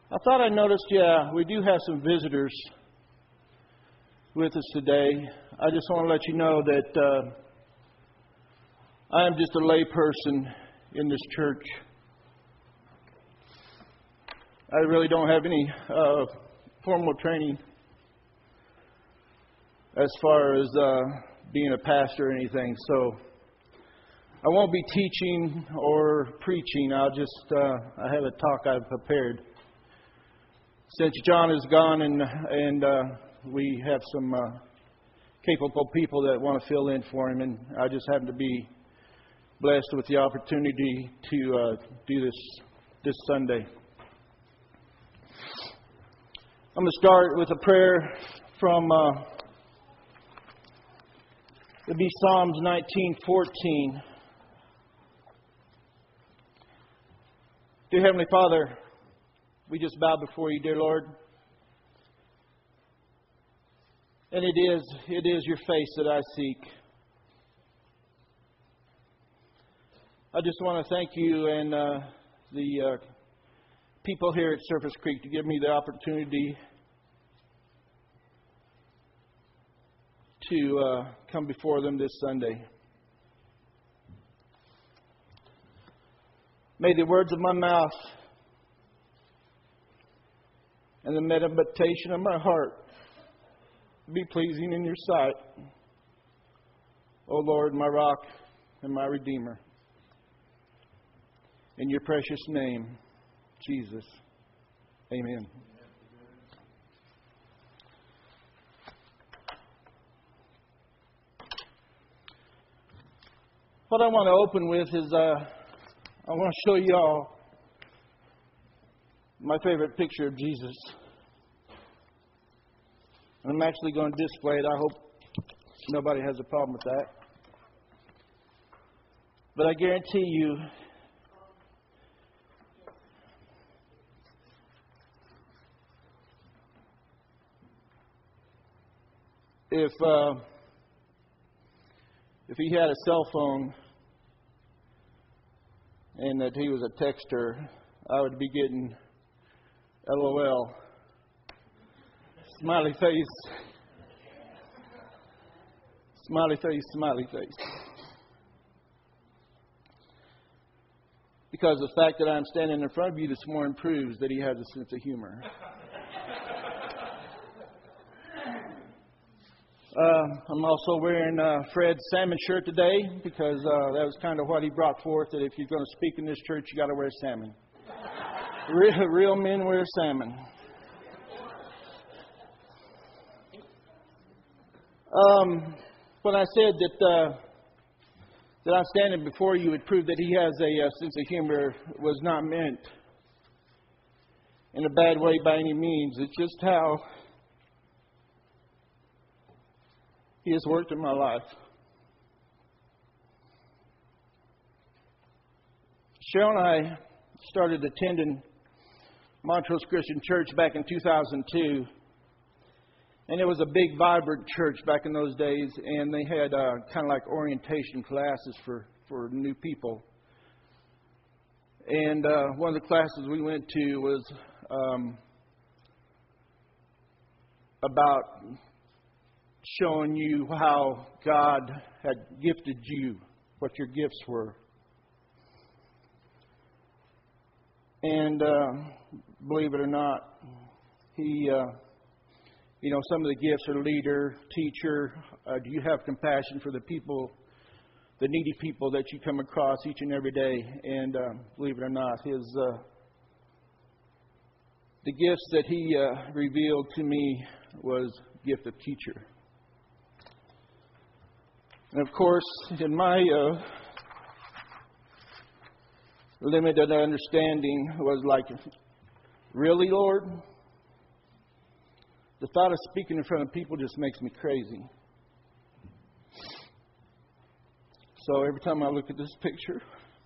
I thought I noticed, we do have some visitors with us today. I just want to let you know that I am just a lay person in this church. I really don't have any formal training as far as being a pastor or anything. So I won't be teaching or preaching. I have a talk I've prepared. Since John is gone and we have some capable people that want to fill in for him, and I just happen to be blessed with the opportunity to do this Sunday. I'm going to start with a prayer from it'd be Psalms 19:14. Dear Heavenly Father, we just bow before you, dear Lord. And it is your face that I seek. I just want to thank you and the people here at Surface Creek to give me the opportunity to come before them this Sunday. May the words of my mouth and the meditation of my heart be pleasing in your sight, O Lord, my rock and my redeemer. In your precious name, Jesus. Amen. What I want to open with is I want to show you all my favorite picture of Jesus. And I'm actually going to display it. I hope nobody has a problem with that. But I guarantee you, if he had a cell phone and that he was a texter, I would be getting LOL. Smiley face. Smiley face, smiley face. Because the fact that I'm standing in front of you this morning proves that he has a sense of humor. I'm also wearing Fred's salmon shirt today because that was kind of what he brought forth, that if you're going to speak in this church, you got to wear salmon. Real men wear salmon. When I said that I'm standing before you would prove that he has a sense of humor was not meant in a bad way by any means. It's just how he has worked in my life. Cheryl and I started attending Montrose Christian Church back in 2002. And it was a big, vibrant church back in those days. And they had kind of like orientation classes for new people. And one of the classes we went to was about showing you how God had gifted you, what your gifts were. And believe it or not, he, some of the gifts are leader, teacher. Do you have compassion for the people, the needy people that you come across each and every day? And believe it or not, the gifts that he revealed to me was gift of teacher. And of course, in my limited understanding, was like, really, Lord? The thought of speaking in front of people just makes me crazy. So every time I look at this picture,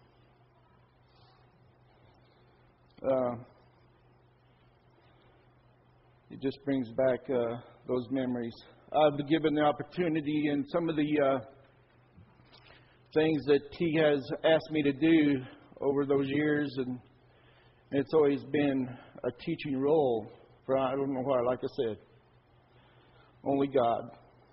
it just brings back those memories. I've been given the opportunity and some of the things that he has asked me to do over those years, and it's always been a teaching role. For I don't know why, like I said, only God.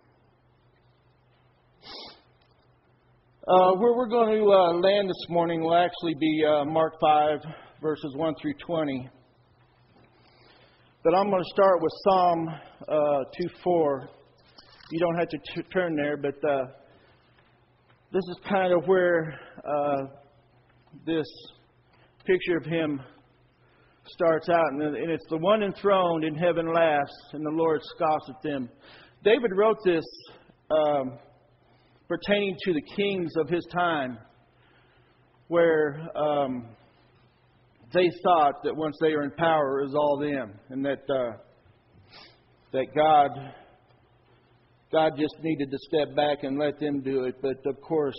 Where we're going to land this morning will actually be Mark 5, verses 1 through 20. But I'm going to start with Psalm 2:4. You don't have to turn there, but this is kind of where this picture of Him starts out. And it's the one enthroned in heaven laughs, and the Lord scoffs at them. David wrote this pertaining to the kings of his time, where they thought that once they were in power, it was all them, and that God just needed to step back and let them do it. But of course,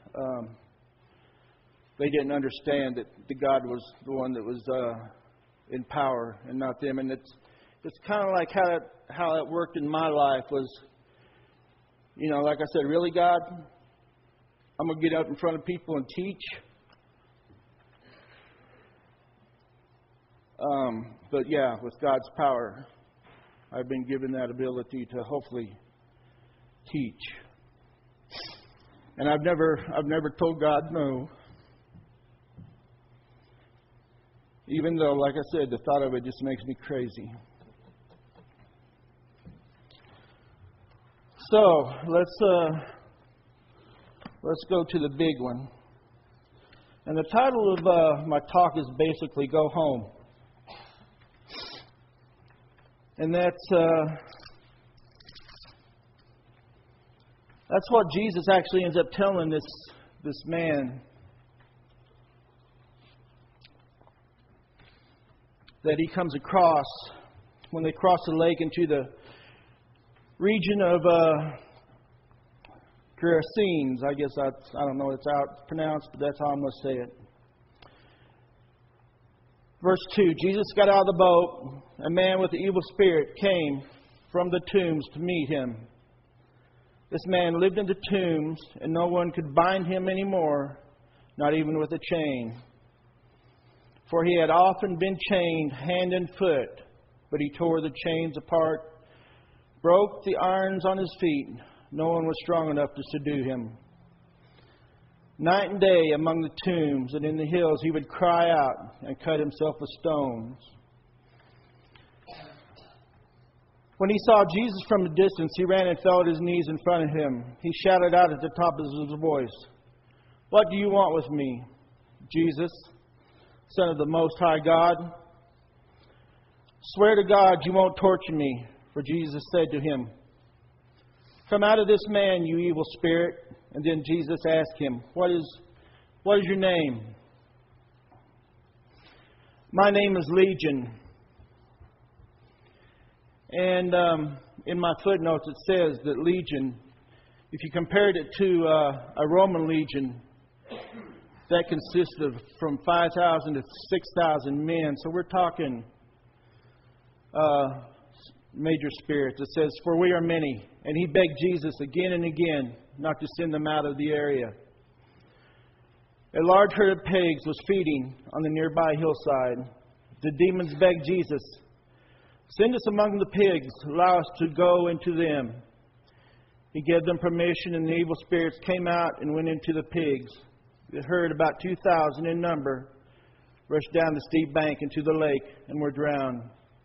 they didn't understand that God was the one that was in power and not them. And it's kind of like how it worked in my life was, like I said, really, God, I'm going to get up in front of people and teach. But yeah, with God's power, I've been given that ability to hopefully teach. And I've never told God no. Even though, like I said, the thought of it just makes me crazy. So let's go to the big one. And the title of my talk is basically "Go Home." And that's what Jesus actually ends up telling this man, that he comes across when they cross the lake into the region of Gerasenes. I guess I don't know if it's how it's pronounced, but that's how I'm going to say it. Verse 2, Jesus got out of the boat. A man with the evil spirit came from the tombs to meet him. This man lived in the tombs, and no one could bind him anymore, not even with a chain. For he had often been chained hand and foot, but he tore the chains apart, broke the irons on his feet. No one was strong enough to subdue him. Night and day among the tombs and in the hills he would cry out and cut himself with stones. When he saw Jesus from a distance, he ran and fell at his knees in front of him. He shouted out at the top of his voice, "What do you want with me, Jesus, Son of the Most High God? Swear to God you won't torture me." For Jesus said to him, "Come out of this man, you evil spirit." And then Jesus asked him, What is your name?" "My name is Legion." And in my footnotes it says that Legion, if you compared it to a Roman legion, that consisted of from 5,000 to 6,000 men. So we're talking major spirits. It says, "For we are many." And he begged Jesus again and again not to send them out of the area. A large herd of pigs was feeding on the nearby hillside. The demons begged Jesus, "Send us among the pigs, allow us to go into them." He gave them permission, and the evil spirits came out and went into the pigs. The herd, about 2,000 in number, rushed down the steep bank into the lake and were drowned.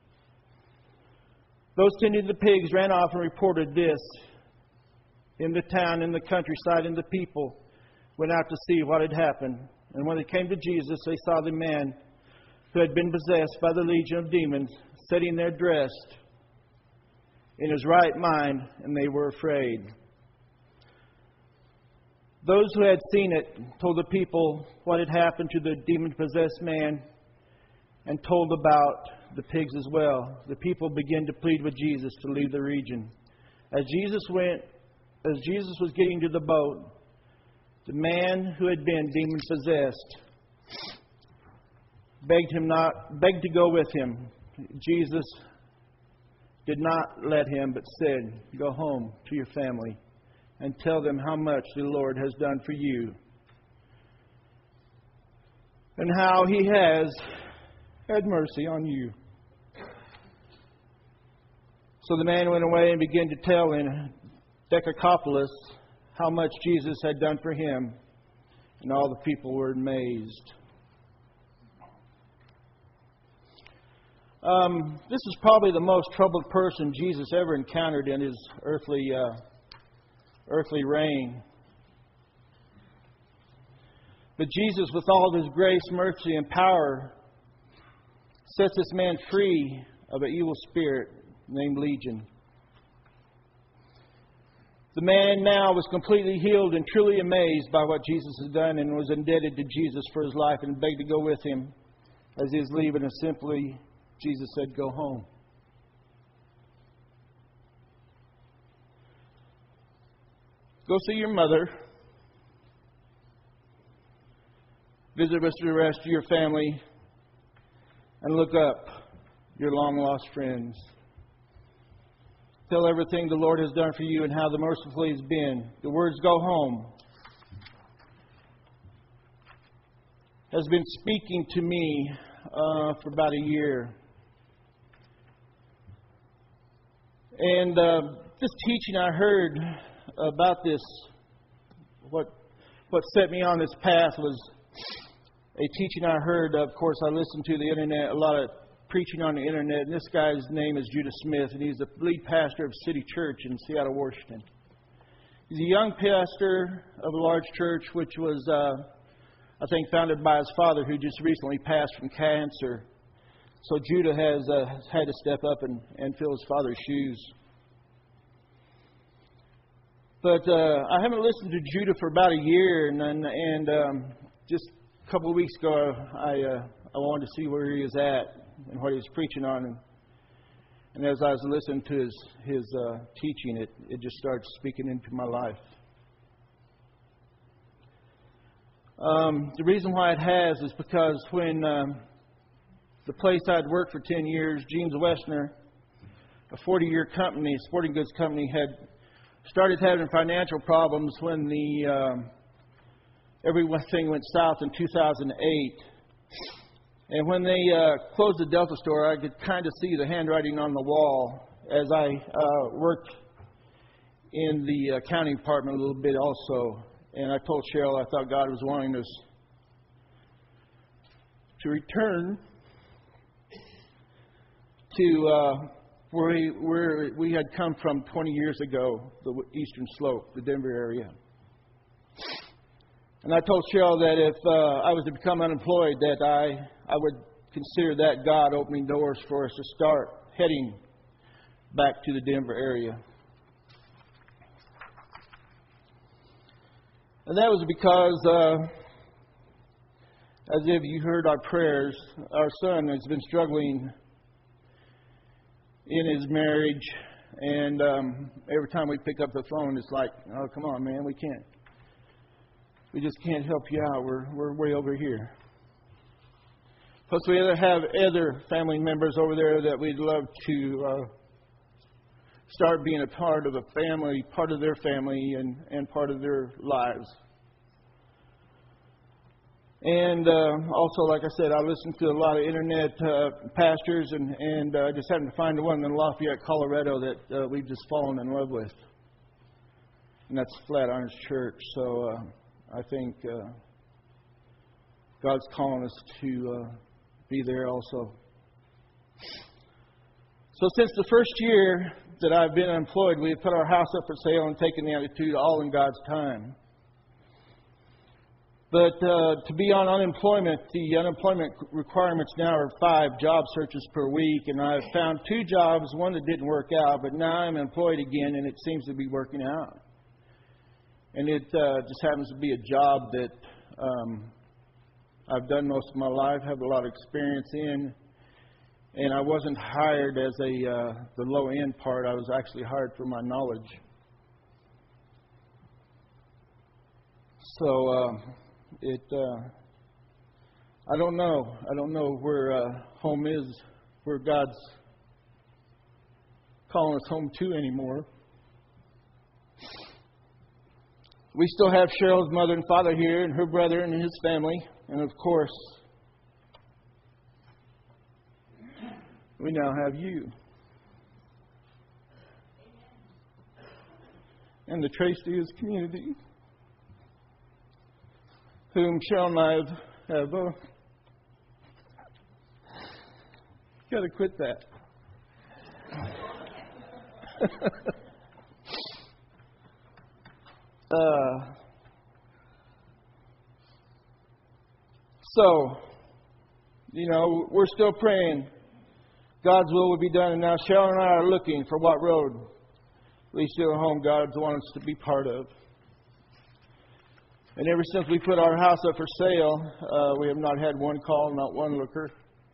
Those tending the pigs ran off and reported this in the town, in the countryside, and the people went out to see what had happened. And when they came to Jesus, they saw the man who had been possessed by the legion of demons sitting there dressed in his right mind, and they were afraid. Those who had seen it told the people what had happened to the demon-possessed man and told about the pigs as well. The people began to plead with Jesus to leave the region. As Jesus was getting to the boat, the man who had been demon-possessed begged to go with him. Jesus did not let him, but said, "Go home to your family and tell them how much the Lord has done for you and how He has had mercy on you." So the man went away and began to tell in Decapolis how much Jesus had done for him, and all the people were amazed. This is probably the most troubled person Jesus ever encountered in his earthly reign. But Jesus, with all of His grace, mercy, and power, sets this man free of an evil spirit named Legion. The man now was completely healed and truly amazed by what Jesus had done, and was indebted to Jesus for his life and begged to go with him as he was leaving. And simply, Jesus said, "Go home." Go see your mother. Visit with the rest of your family. And look up your long-lost friends. Tell everything the Lord has done for you and how the merciful He has been. The words "go home" has been speaking to me for about a year. And this teaching I heard about this, what set me on this path was a teaching I heard. Of course, I listened to the internet, a lot of preaching on the internet. And this guy's name is Judah Smith, and he's the lead pastor of City Church in Seattle, Washington. He's a young pastor of a large church, which was, I think, founded by his father, who just recently passed from cancer. So Judah has had to step up and fill his father's shoes. But I haven't listened to Judah for about a year, and just a couple of weeks ago, I wanted to see where he was at and what he was preaching on. And as I was listening to his teaching, it just started speaking into my life. The reason why it has is because when the place I'd worked for 10 years, Jeans Westner, a 40-year company, sporting goods company, had started having financial problems when everything went south in 2008. And when they closed the Delta store, I could kind of see the handwriting on the wall as I worked in the accounting department a little bit also. And I told Cheryl I thought God was wanting us to return to where we had come from 20 years ago, the Eastern Slope, the Denver area. And I told Cheryl that if I was to become unemployed, that I would consider that God opening doors for us to start heading back to the Denver area. And that was because, as if you heard our prayers, our son has been struggling in his marriage. And every time we pick up the phone, it's like, "Oh, come on, man, we just can't help you out. We're way over here." Plus, we have other family members over there that we'd love to start being a part of a family, part of their family, and part of their lives. And also, like I said, I listen to a lot of internet pastors, and just happened to find the one in Lafayette, Colorado, that we've just fallen in love with. And that's Flatirons Church. So I think God's calling us to be there also. So since the first year that I've been employed, we have put our house up for sale and taken the attitude, all in God's time. But to be on unemployment, the unemployment requirements now are 5 job searches per week. And I've found 2 jobs, one that didn't work out, but now I'm employed again, and it seems to be working out. And it just happens to be a job that I've done most of my life, have a lot of experience in. And I wasn't hired as the low-end part. I was actually hired for my knowledge. So I don't know. I don't know where home is, where God's calling us home to anymore. We still have Cheryl's mother and father here, and her brother and his family. And of course, we now have you. and the Tres Dias community, whom shall I have got to quit that. So, we're still praying God's will be done, and now Cheryl and I are looking for what road leads to a home God's wanted us to be part of. And ever since we put our house up for sale, we have not had one call, not one looker.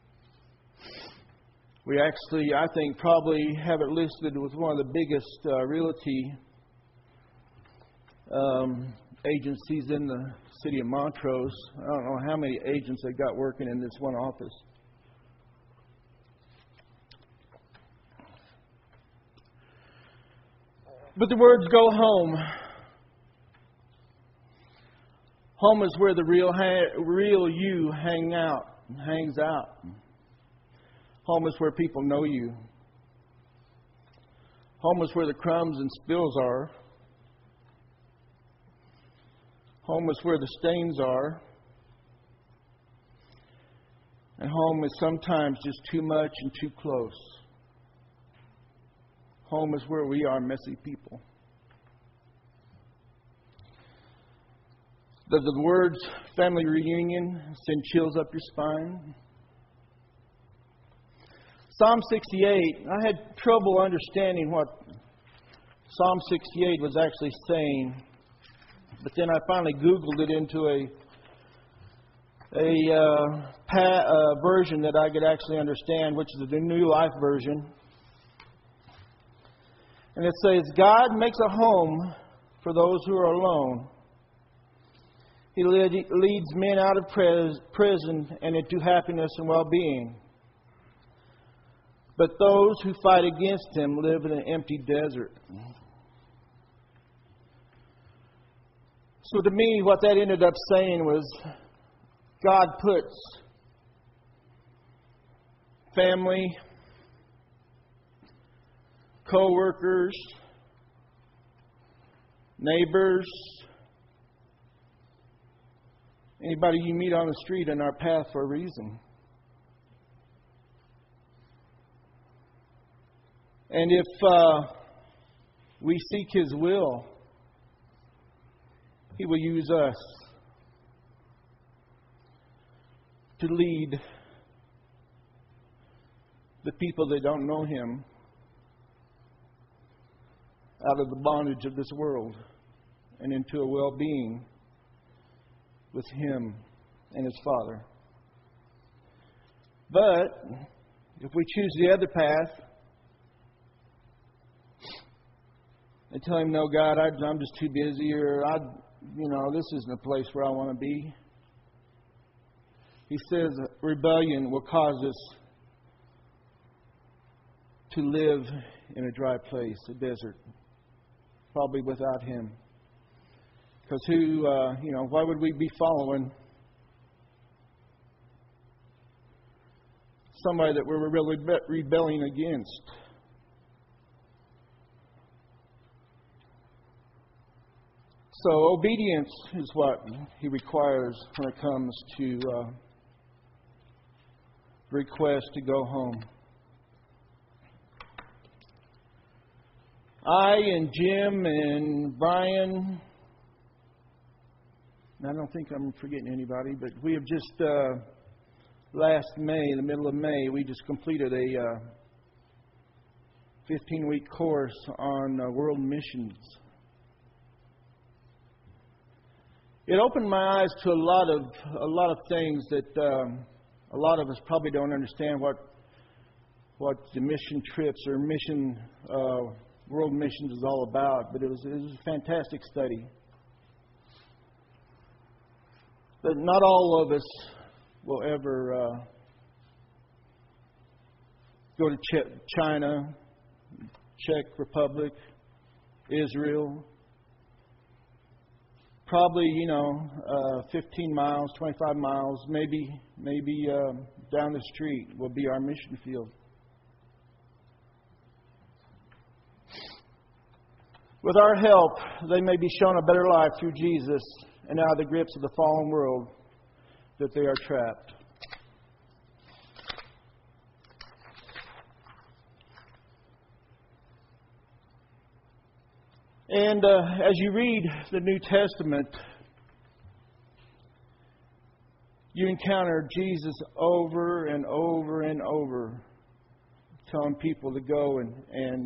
We actually, I think, probably have it listed with one of the biggest realty agencies in the city of Montrose. I don't know how many agents they got working in this one office. But the words go home. Home is where the real you hangs out. Home is where people know you. Home is where the crumbs and spills are. Home is where the stains are. And home is sometimes just too much and too close. Home is where we are messy people. Does the words family reunion send chills up your spine? Psalm 68, I had trouble understanding what Psalm 68 was actually saying. But then I finally Googled it into a version that I could actually understand, which is the New Life Version. And it says, God makes a home for those who are alone. He leads men out of prison and into happiness and well-being. But those who fight against Him live in an empty desert. So to me, what that ended up saying was, God puts family, co-workers, neighbors, anybody you meet on the street in our path for a reason. And if we seek His will, He will use us to lead the people that don't know Him out of the bondage of this world and into a well-being with Him and His Father. But if we choose the other path and tell Him, no, God, I'm just too busy, or this isn't a place where I want to be. He says rebellion will cause us to live in a dry place, a desert, probably without Him. Because why would we be following somebody that we're really rebelling against? So obedience is what He requires when it comes to request to go home. I and Jim and Brian, I don't think I'm forgetting anybody, but we have just last May, the middle of May, we just completed a 15-week course on world missions. It opened my eyes to a lot of things that a lot of us probably don't understand what the mission trips or mission world missions is all about. But it was a fantastic study. But not all of us will ever go to China, Czech Republic, Israel. Probably, 15 miles, 25 miles, maybe down the street will be our mission field. With our help, they may be shown a better life through Jesus and out of the grips of the fallen world that they are trapped. And as you read the New Testament, you encounter Jesus over and over and over, telling people to go and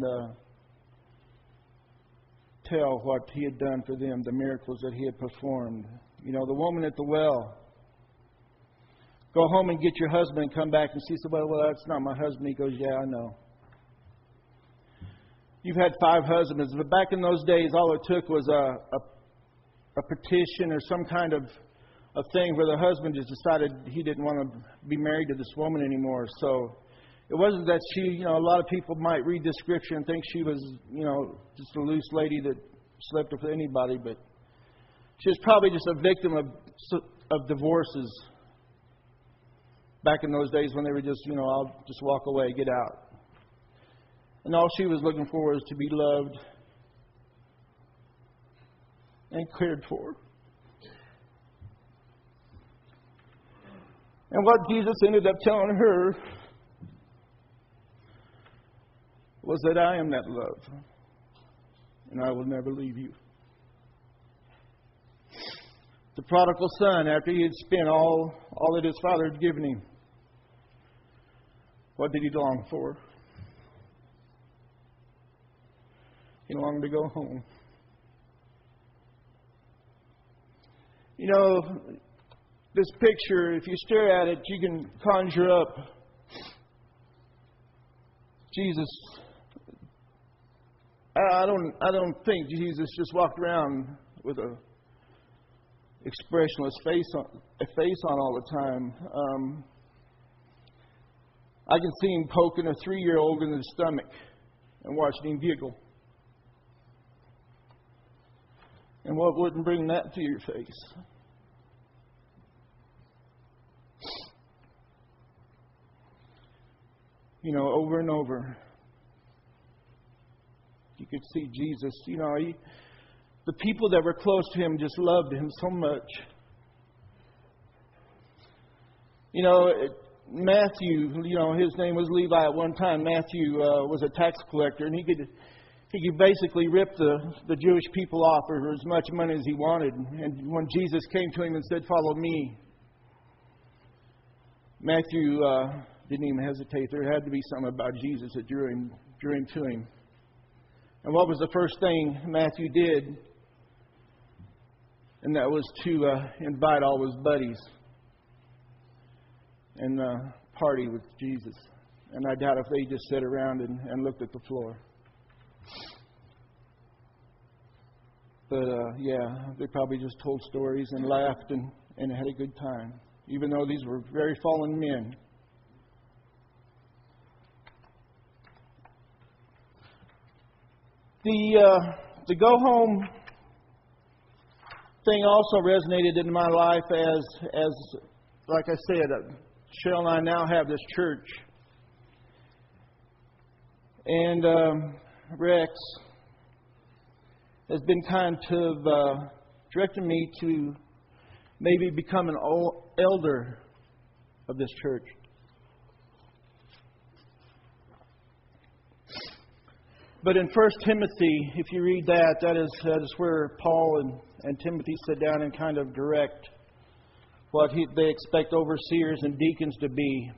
tell what He had done for them, the miracles that He had performed. You know, the woman at the well. Go home and get your husband and come back, and she said, well, that's not my husband. He goes, yeah, I know. You've had 5 husbands, but back in those days, all it took was a petition or some kind of a thing where the husband just decided he didn't want to be married to this woman anymore. So it wasn't that she, a lot of people might read this scripture and think she was, just a loose lady that slept with anybody, but she was probably just a victim of divorces back in those days when they were just, I'll just walk away, get out. And all she was looking for was to be loved and cared for. And what Jesus ended up telling her was that I am that love, and I will never leave you. The prodigal son, after he had spent all that his father had given him, what did he long for? He longed to go home. This picture, if you stare at it, you can conjure up Jesus. I don't think Jesus just walked around with a expressionless face on all the time. I can see him poking a 3-year-old in the stomach and watching him giggle. And what wouldn't bring that to your face? Over and over. You could see Jesus. The people that were close to him just loved him so much. Matthew, his name was Levi at one time. Matthew was a tax collector, and he could basically rip the Jewish people off for as much money as he wanted. And when Jesus came to him and said, "Follow me," Matthew didn't even hesitate. There had to be something about Jesus that drew him to him. And what was the first thing Matthew did? And that was to invite all his buddies and party with Jesus. And I doubt if they just sat around and looked at the floor. But they probably just told stories and laughed and had a good time, even though these were very fallen men. The go home thing also resonated in my life as like I said, Cheryl and I now have this church. And Rex has been kind of directing me to maybe become an elder of this church. But in 1 Timothy, if you read that is where Paul and Timothy sit down and kind of direct what they expect overseers and deacons to be.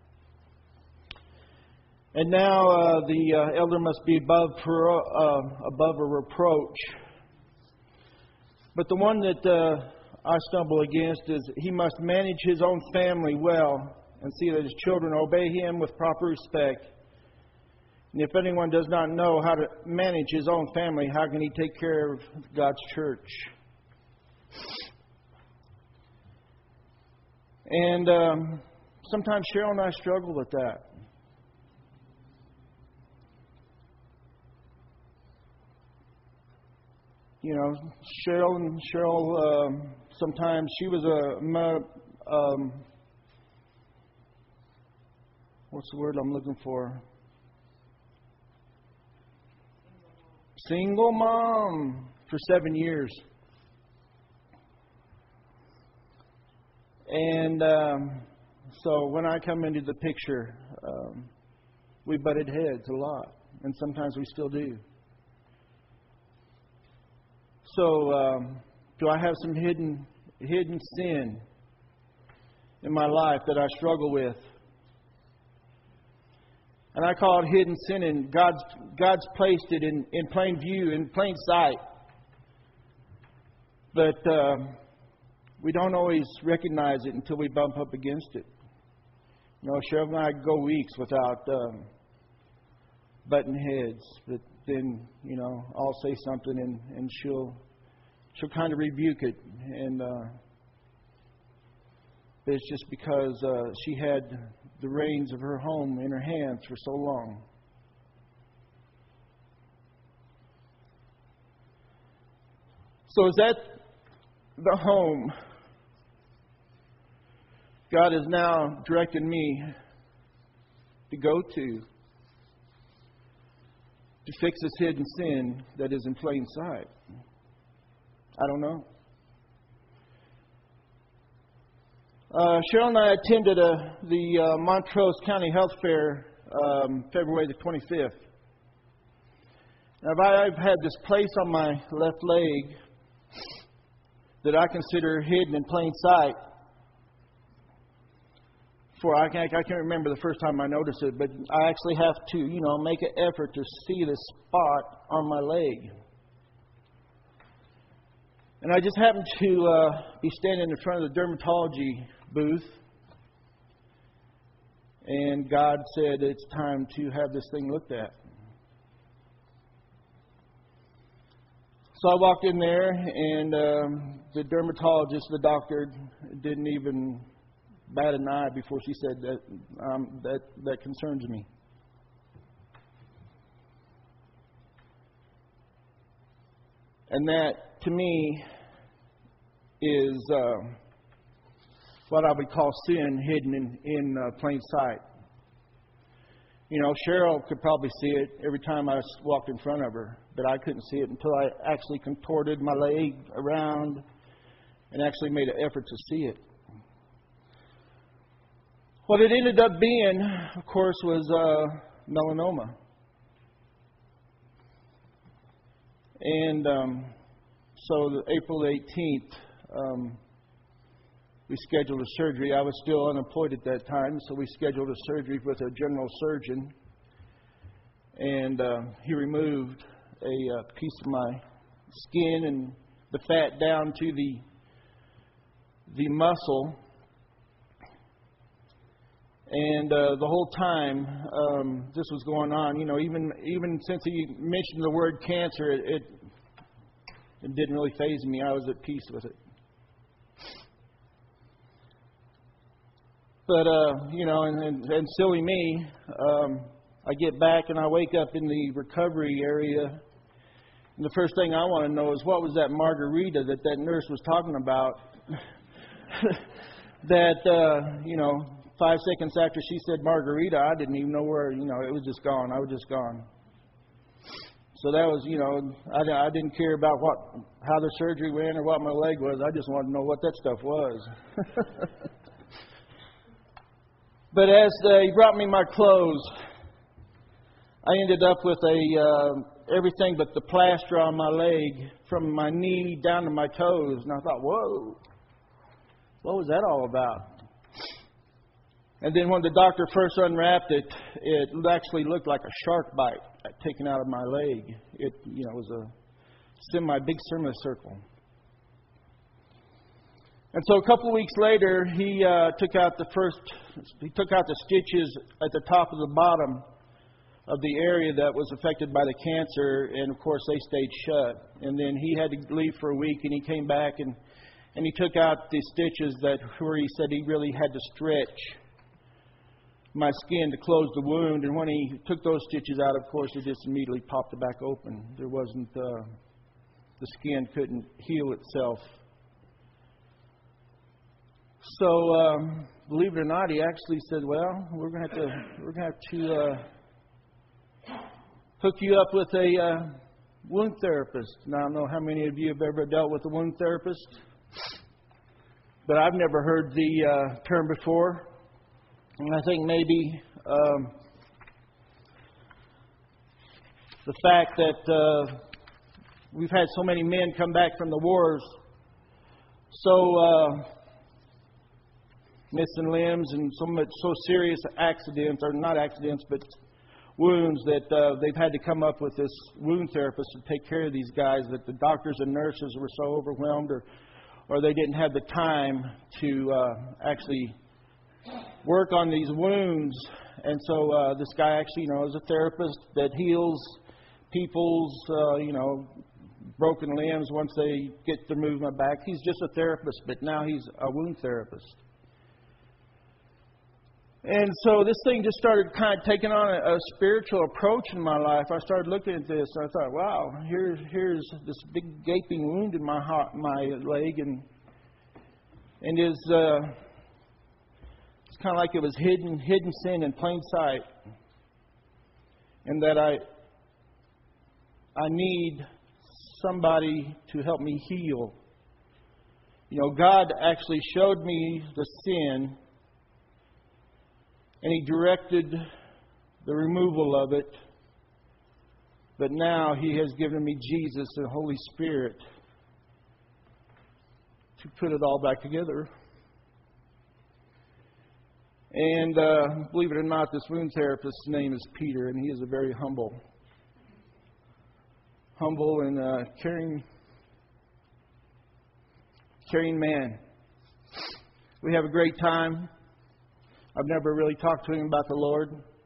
And now the elder must be above a reproach. But the one that I stumble against is he must manage his own family well and see that his children obey him with proper respect. And if anyone does not know how to manage his own family, how can he take care of God's church? And sometimes Cheryl and I struggle with that. Cheryl, sometimes she was what's the word I'm looking for? single mom for 7 years. And so when I come into the picture, we butted heads a lot. And sometimes we still do. So do I have some hidden sin in my life that I struggle with? And I call it hidden sin, and God's placed it in plain view, in plain sight. But we don't always recognize it until we bump up against it. You know, Cheryl and I go weeks without butting heads. But then, you know, I'll say something and she'll kind of rebuke it. And it's just because she had the reins of her home in her hands for so long. So is that the home God is now directing me to go to fix this hidden sin that is in plain sight? I don't know. Cheryl and I attended the Montrose County Health Fair February the 25th. Now, I've had this place on my left leg that I consider hidden in plain sight. I can't remember the first time I noticed it, but I actually have to, make an effort to see the spot on my leg. And I just happened to be standing in front of the dermatology booth, and God said it's time to have this thing looked at. So I walked in there, and the dermatologist, the doctor, didn't even bat an eye before she said that concerns me. And that, to me, is what I would call sin hidden in plain sight. Cheryl could probably see it every time I walked in front of her, but I couldn't see it until I actually contorted my leg around and actually made an effort to see it. What it ended up being, of course, was melanoma. And so April 18th, we scheduled a surgery. I was still unemployed at that time, so we scheduled a surgery with a general surgeon. And he removed a piece of my skin and the fat down to the muscle. And the whole time this was going on, even since he mentioned the word cancer, it didn't really faze me. I was at peace with it. But, and silly me, I get back and I wake up in the recovery area. And the first thing I want to know is, what was that margarita that nurse was talking about? That, 5 seconds after she said margarita, I didn't even know where, it was just gone. I was just gone. So that was, I didn't care about how the surgery went or what my leg was. I just wanted to know what that stuff was. But as they brought me my clothes, I ended up with everything but the plaster on my leg from my knee down to my toes. And I thought, whoa, what was that all about? And then when the doctor first unwrapped it, it actually looked like a shark bite taken out of my leg. It, was a big semicircle. And so a couple of weeks later, he took out the stitches at the top of the bottom of the area that was affected by the cancer, and of course they stayed shut. And then he had to leave for a week, and he came back and he took out the stitches where he said he really had to stretch my skin to close the wound. And when he took those stitches out, of course, it just immediately popped it back open. There wasn't the skin couldn't heal itself. So, believe it or not, he actually said, "Well, we're going to have to hook you up with a wound therapist. Now, I don't know how many of you have ever dealt with a wound therapist, but I've never heard the term before. And I think maybe the fact that we've had so many men come back from the wars, so missing limbs and so serious accidents, or not accidents, but wounds, that they've had to come up with this wound therapist to take care of these guys, that the doctors and nurses were so overwhelmed, or they didn't have the time to actually work on these wounds. And so this guy actually, is a therapist that heals people's, broken limbs once they get their movement back. He's just a therapist, but now he's a wound therapist. And so this thing just started kind of taking on a spiritual approach in my life. I started looking at this, and I thought, wow, here's this big gaping wound in my leg, and it's kind of like it was hidden sin in plain sight, and that I need somebody to help me heal. God actually showed me the sin, and He directed the removal of it. But now He has given me Jesus and Holy Spirit to put it all back together. And believe it or not, this wound therapist's name is Peter, and he is a very humble and caring man. We have a great time. I've never really talked to him about the Lord,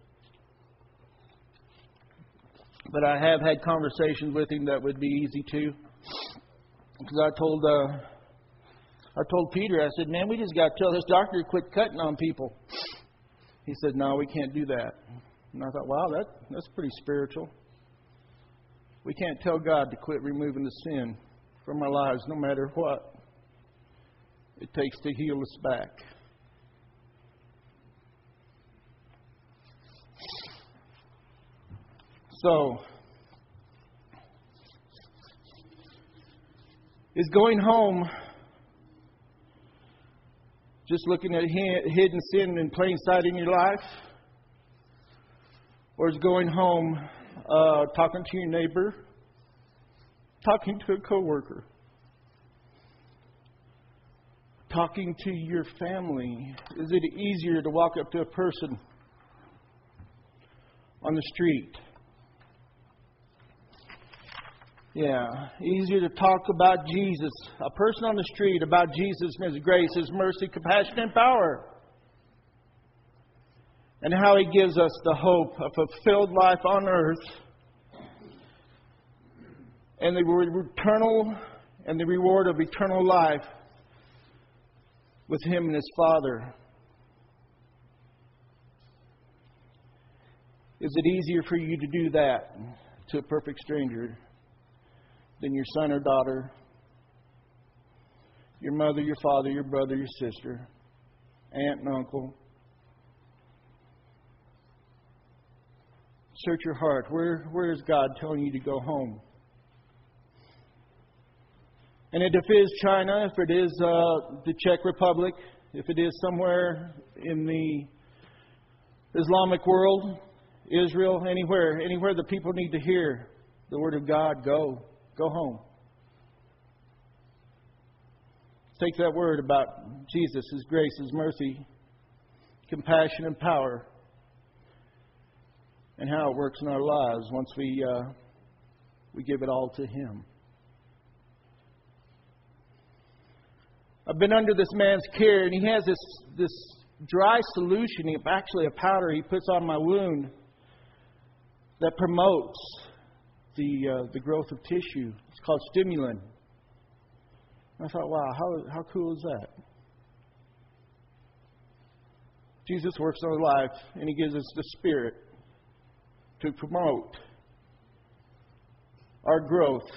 but I have had conversations with him that would be easy to. Because I told Peter, I said, man, we just got to tell this doctor to quit cutting on people. He said, no, we can't do that. And I thought, wow, that's pretty spiritual. We can't tell God to quit removing the sin from our lives, no matter what it takes to heal us back. So, is going home just looking at hidden sin in plain sight in your life? Or is going home talking to your neighbor, talking to a coworker, talking to your family? Is it easier to walk up to a person on the street? Yeah, easier to talk about Jesus, a person on the street, about Jesus and His grace, His mercy, compassion, and power. And how He gives us the hope of a fulfilled life on earth, and the reward of eternal life with Him and His Father. Is it easier for you to do that to a perfect stranger than your son or daughter, your mother, your father, your brother, your sister, aunt and uncle? Search your heart. Where is God telling you to go home? And if it is China, if it is the Czech Republic, if it is somewhere in the Islamic world, Israel, anywhere the people need to hear the Word of God, go home. Take that word about Jesus, His grace, His mercy, compassion, and power, and how it works in our lives once we give it all to Him. I've been under this man's care, and he has this dry solution, actually a powder he puts on my wound that promotes the growth of tissue. It's called Stimulin. I thought, wow, how cool is that? Jesus works in our life, and He gives us the Spirit to promote our growth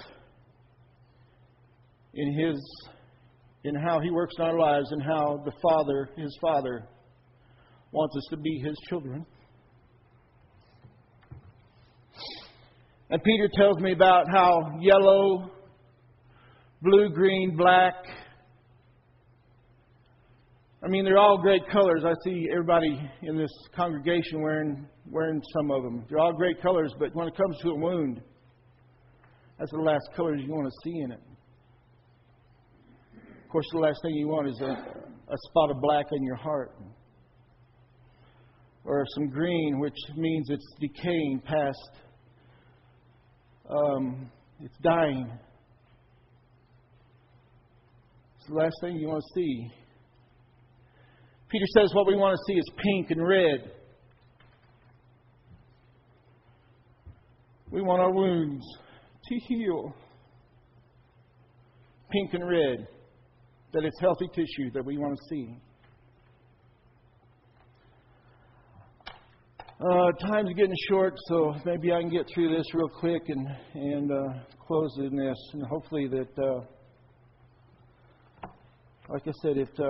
in how He works in our lives, and how His Father, wants us to be His children. And Peter tells me about how yellow, blue, green, black. I mean, they're all great colors. I see everybody in this congregation wearing some of them. They're all great colors, but when it comes to a wound, that's the last colors you want to see in it. Of course, the last thing you want is a spot of black in your heart. Or some green, which means it's decaying past, it's dying. It's the last thing you want to see. Peter says what we want to see is pink and red. We want our wounds to heal. Pink and red. That it's healthy tissue that we want to see. Time's getting short, so maybe I can get through this real quick and close in this. And hopefully that, like I said, it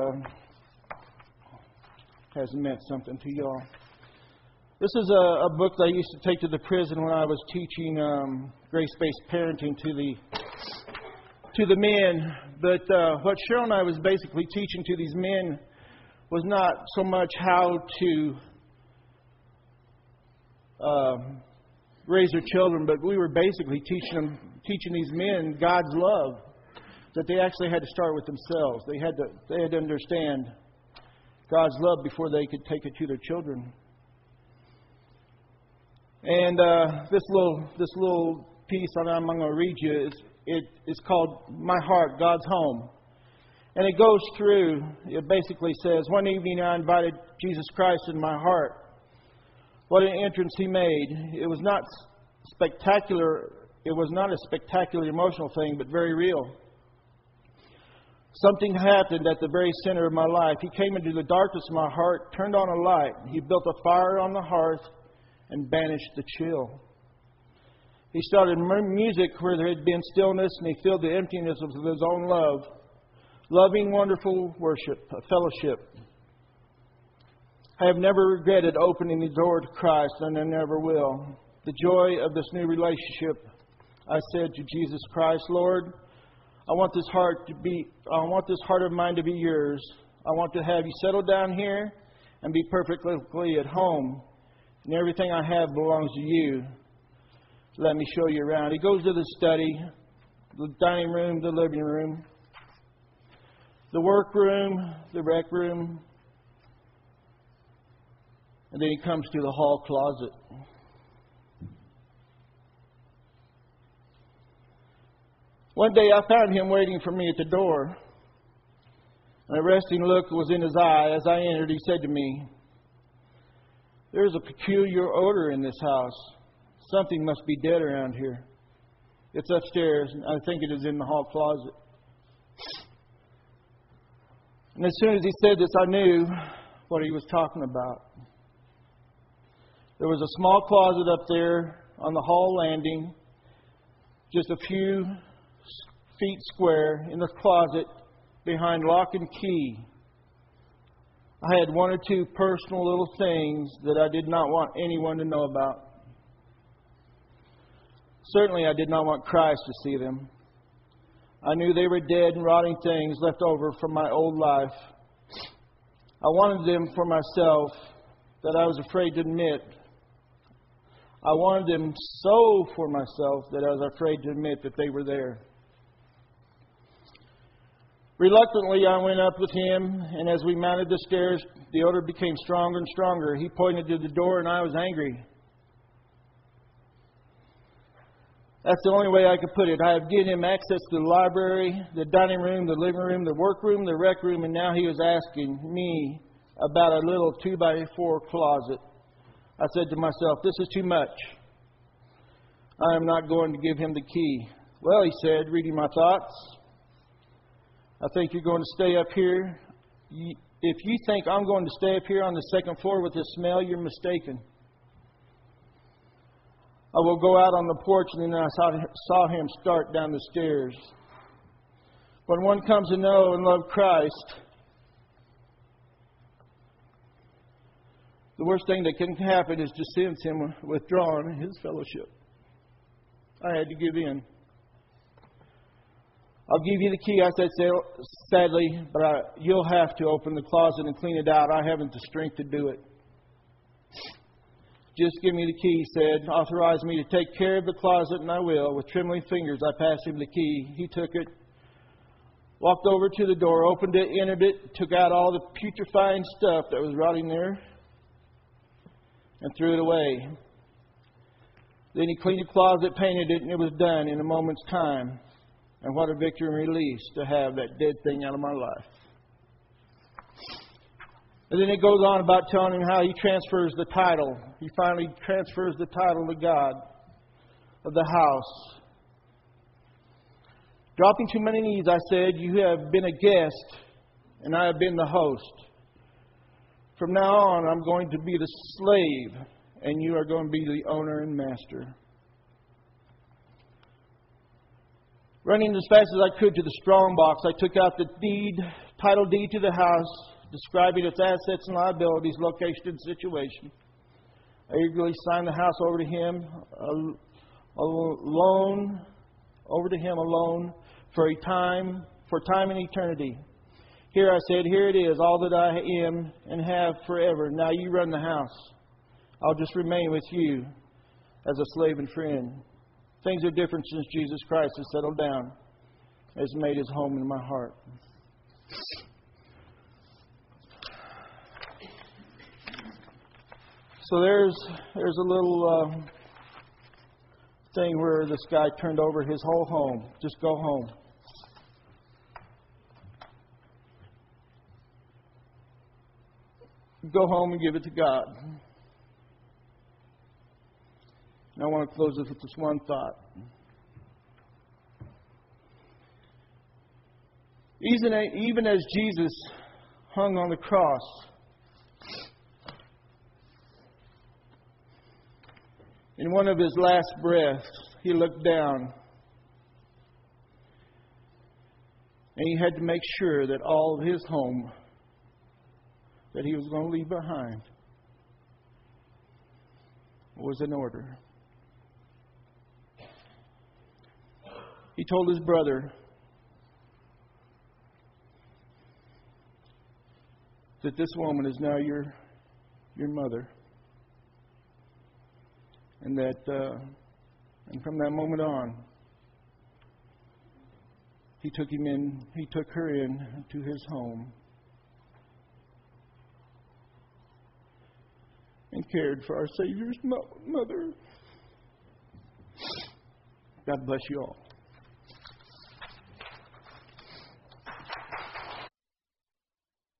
has meant something to y'all. This is a book that I used to take to the prison when I was teaching grace-based parenting to the men. But what Cheryl and I was basically teaching to these men was not so much how to raise their children, but we were basically teaching these men God's love. That they actually had to start with themselves. They had to understand God's love before they could take it to their children. And this little piece I'm going to read you is called "My Heart, God's Home," and it goes through. It basically says, "One evening I invited Jesus Christ in my heart. What an entrance He made! It was not spectacular. It was not a spectacular emotional thing, but very real. Something happened at the very center of my life. He came into the darkness of my heart, turned on a light. He built a fire on the hearth and banished the chill. He started music where there had been stillness, and He filled the emptiness of His own love. Loving, wonderful worship, a fellowship. I have never regretted opening the door to Christ, and I never will. The joy of this new relationship, I said to Jesus Christ, Lord, I want this heart of mine to be yours. I want to have you settle down here and be perfectly at home. And everything I have belongs to you. Let me show you around." He goes to the study, the dining room, the living room, the workroom, the rec room, and then he comes to the hall closet. One day I found him waiting for me at the door. An arresting look was in his eye. As I entered, he said to me, "There is a peculiar odor in this house. Something must be dead around here. It's upstairs, and I think it is in the hall closet." And as soon as he said this, I knew what he was talking about. There was a small closet up there on the hall landing, just a few feet square. In the closet, behind lock and key, I had one or two personal little things that I did not want anyone to know about. Certainly, I did not want Christ to see them. I knew they were dead and rotting things left over from my old life. I wanted them for myself that I was afraid to admit. I wanted them so for myself that I was afraid to admit that they were there. Reluctantly, I went up with him, and as we mounted the stairs, the odor became stronger and stronger. He pointed to the door, and I was angry. That's the only way I could put it. I had given him access to the library, the dining room, the living room, the workroom, the rec room, and now he was asking me about a little 2x4 closet. I said to myself, "This is too much. I am not going to give him the key." "Well," he said, reading my thoughts, "I think you're going to stay up here. If you think I'm going to stay up here on the second floor with this smell, you're mistaken. I will go out on the porch," and then I saw him start down the stairs. When one comes to know and love Christ, the worst thing that can happen is to sense Him withdrawn in His fellowship. I had to give in. I'll give you the key, I said, sadly, but you'll have to open the closet and clean it out. I haven't the strength to do it. Just give me the key, he said. Authorize me to take care of the closet, and I will. With trembling fingers, I passed him the key. He took it, walked over to the door, opened it, entered it, took out all the putrefying stuff that was rotting there, and threw it away. Then he cleaned the closet, painted it, and it was done in a moment's time. And what a victory and release to have that dead thing out of my life. And then it goes on about telling him how he transfers the title. He finally transfers the title to God of the house. Dropping to my knees, I said, you have been a guest, and I have been the host. From now on, I'm going to be the slave, and you are going to be the owner and master. Running as fast as I could to the strong box, I took out the title deed to the house, describing its assets and liabilities, location and situation. I eagerly signed the house over to him alone for time and eternity. Here, I said, here it is, all that I am and have forever. Now you run the house. I'll just remain with you as a slave and friend. Things are different since Jesus Christ has settled down, has made his home in my heart. So there's a little thing where this guy turned over his whole home. Just go home. Go home and give it to God. And I want to close this with this one thought. Even as Jesus hung on the cross, in one of his last breaths, he looked down and he had to make sure that all of his home that he was going to leave behind was in order. He told his brother that this woman is now your mother. And and from that moment on, he took her in to his home and cared for our Savior's mother. God bless you all.